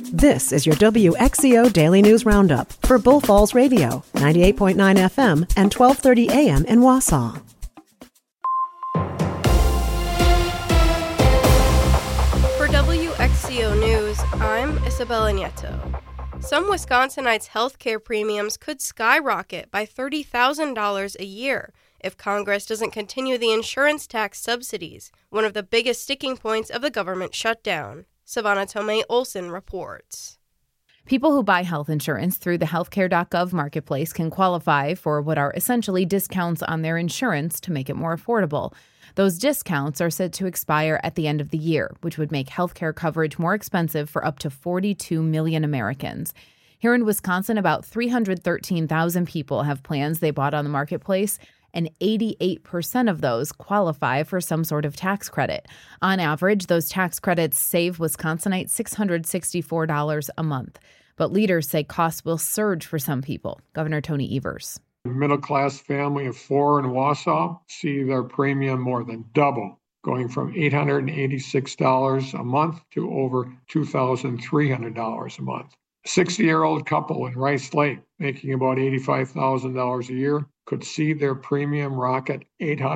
This is your WXCO Daily News Roundup for Bull Falls Radio, 98.9 FM and 1230 AM in Wausau. For WXCO News, I'm Isabella Nieto. Some Wisconsinites' health care premiums could skyrocket by $30,000 a year if Congress doesn't continue the insurance tax subsidies, one of the biggest sticking points of the government shutdown. Savannah Tomei Olson reports. People who buy health insurance through the healthcare.gov marketplace can qualify for what are essentially discounts on their insurance to make it more affordable. Those discounts are set to expire at the end of the year, which would make healthcare coverage more expensive for up to 42 million Americans. Here in Wisconsin, about 313,000 people have plans they bought on the marketplace, and 88% of those qualify for some sort of tax credit. On average, those tax credits save Wisconsinites $664 a month. But leaders say costs will surge for some people. Governor Tony Evers. A middle-class family of 4 in Wausau see their premium more than double, going from $886 a month to over $2,300 a month. A 60-year-old couple in Rice Lake, making about $85,000 a year, could see their premium rocket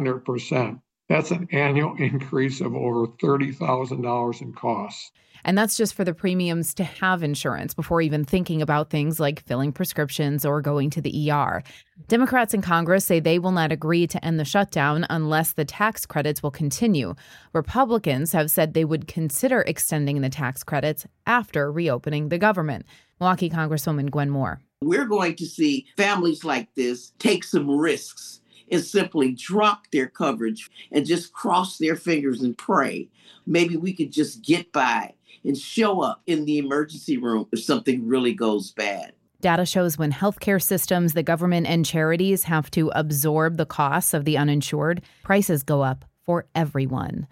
800%. That's an annual increase of over $30,000 in costs. And that's just for the premiums to have insurance before even thinking about things like filling prescriptions or going to the ER. Democrats in Congress say they will not agree to end the shutdown unless the tax credits will continue. Republicans have said they would consider extending the tax credits after reopening the government. Milwaukee Congresswoman Gwen Moore. We're going to see families like this take some risks and simply drop their coverage and just cross their fingers and pray. Maybe we could just get by and show up in the emergency room if something really goes bad. Data shows when healthcare systems, the government, and charities have to absorb the costs of the uninsured, prices go up for everyone.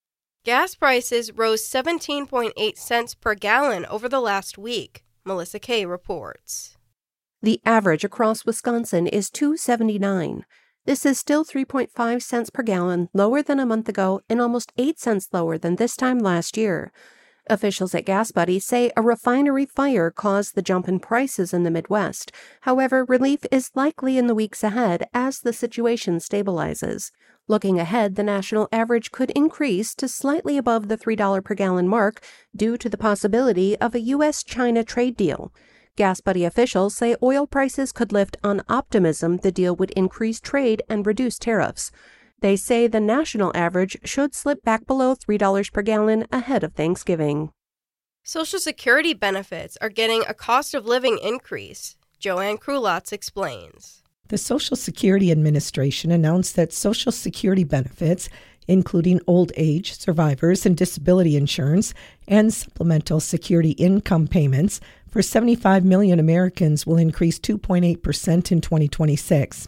Gas prices rose 17.8 cents per gallon over the last week. Melissa Kay reports. The average across Wisconsin is $2.79. This is still 3.5 cents per gallon, lower than a month ago and almost 8 cents lower than this time last year. Officials at Gas Buddy say a refinery fire caused the jump in prices in the Midwest. However, relief is likely in the weeks ahead as the situation stabilizes. Looking ahead, the national average could increase to slightly above the $3 per gallon mark due to the possibility of a U.S.-China trade deal. Gas Buddy officials say oil prices could lift on optimism the deal would increase trade and reduce tariffs. They say the national average should slip back below $3 per gallon ahead of Thanksgiving. Social Security benefits are getting a cost of living increase. Joanne Krulotz explains. The Social Security Administration announced that Social Security benefits, including old age, survivors, and disability insurance, and supplemental security income payments for 75 million Americans will increase 2.8% in 2026.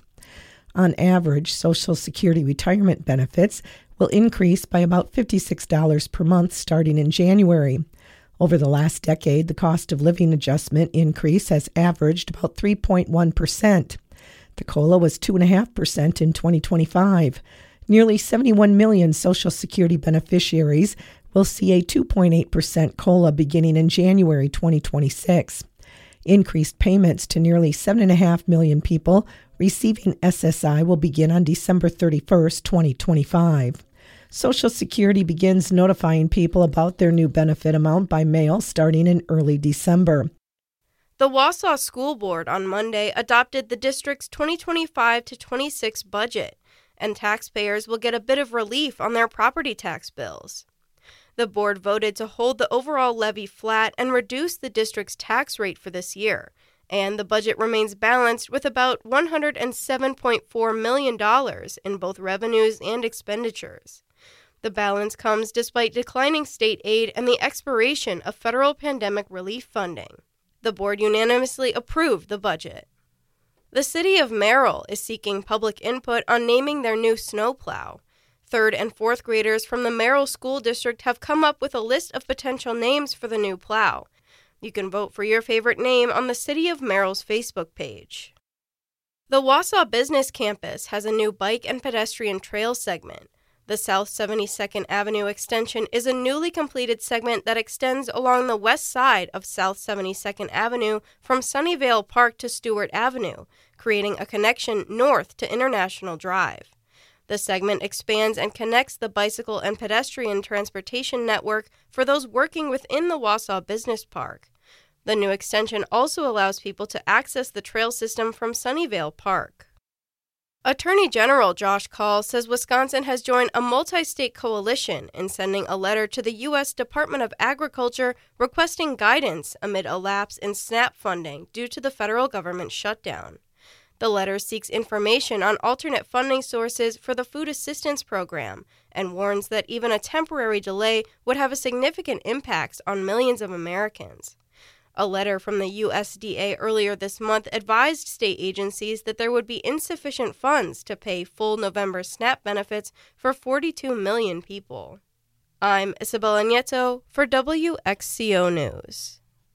On average, Social Security retirement benefits will increase by about $56 per month starting in January. Over the last decade, the cost of living adjustment increase has averaged about 3.1%. The COLA was 2.5% in 2025. Nearly 71 million Social Security beneficiaries will see a 2.8% COLA beginning in January 2026. Increased payments to nearly 7.5 million people receiving SSI will begin on December 31st, 2025. Social Security begins notifying people about their new benefit amount by mail starting in early December. The Wausau School Board on Monday adopted the district's 2025-26 budget, and taxpayers will get a bit of relief on their property tax bills. The board voted to hold the overall levy flat and reduce the district's tax rate for this year, and the budget remains balanced with about $107.4 million in both revenues and expenditures. The balance comes despite declining state aid and the expiration of federal pandemic relief funding. The board unanimously approved the budget. The city of Merrill is seeking public input on naming their new snowplow. 3rd and 4th graders from the Merrill School District have come up with a list of potential names for the new plow. You can vote for your favorite name on the City of Merrill's Facebook page. The Wausau Business Campus has a new bike and pedestrian trail segment. The South 72nd Avenue extension is a newly completed segment that extends along the west side of South 72nd Avenue from Sunnyvale Park to Stewart Avenue, creating a connection north to International Drive. The segment expands and connects the bicycle and pedestrian transportation network for those working within the Wausau Business Park. The new extension also allows people to access the trail system from Sunnyvale Park. Attorney General Josh Kaul says Wisconsin has joined a multi-state coalition in sending a letter to the U.S. Department of Agriculture requesting guidance amid a lapse in SNAP funding due to the federal government shutdown. The letter seeks information on alternate funding sources for the food assistance program and warns that even a temporary delay would have a significant impact on millions of Americans. A letter from the USDA earlier this month advised state agencies that there would be insufficient funds to pay full November SNAP benefits for 42 million people. I'm Isabella Nieto for WXCO News.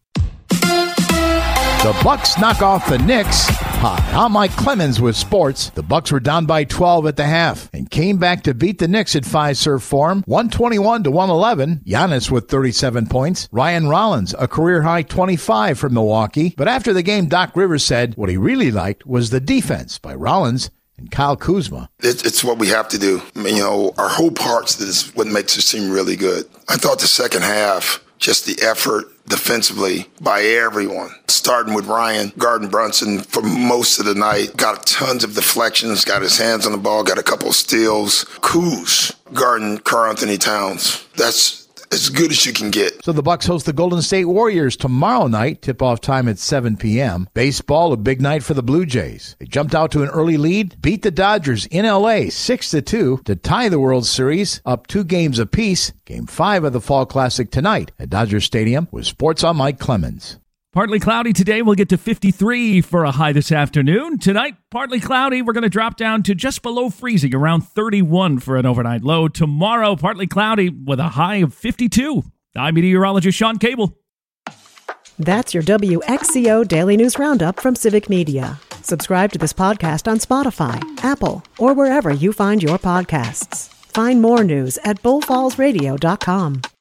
The Bucks knock off the Knicks. Hi, I'm Mike Clemens with sports. The Bucks were down by 12 at the half and came back to beat the Knicks at Fiserv Forum, 121-111. Giannis with 37 points. Ryan Rollins, a career-high 25 from Milwaukee. But after the game, Doc Rivers said what he really liked was the defense by Rollins and Kyle Kuzma. It's what we have to do. I mean, our whole parts is what makes us team really good. I thought the second half, just the effort defensively by everyone, starting with Ryan Garden-Brunson for most of the night, got tons of deflections, got his hands on the ball, got a couple of steals. Kuz guarding Karl-Anthony Towns. That's as good as you can get. So the Bucks host the Golden State Warriors tomorrow night, tip-off time at 7 p.m. Baseball, a big night for the Blue Jays. They jumped out to an early lead, beat the Dodgers in L.A. 6-2 to tie the World Series, up 2 games apiece. Game 5 of the Fall Classic tonight at Dodger Stadium with Sports on Mike Clemens. Partly cloudy today. We'll get to 53 for a high this afternoon. Tonight, partly cloudy. We're going to drop down to just below freezing, around 31 for an overnight low. Tomorrow, partly cloudy with a high of 52. I'm meteorologist Sean Cable. That's your WXCO Daily News Roundup from Civic Media. Subscribe to this podcast on Spotify, Apple, or wherever you find your podcasts. Find more news at bullfallsradio.com.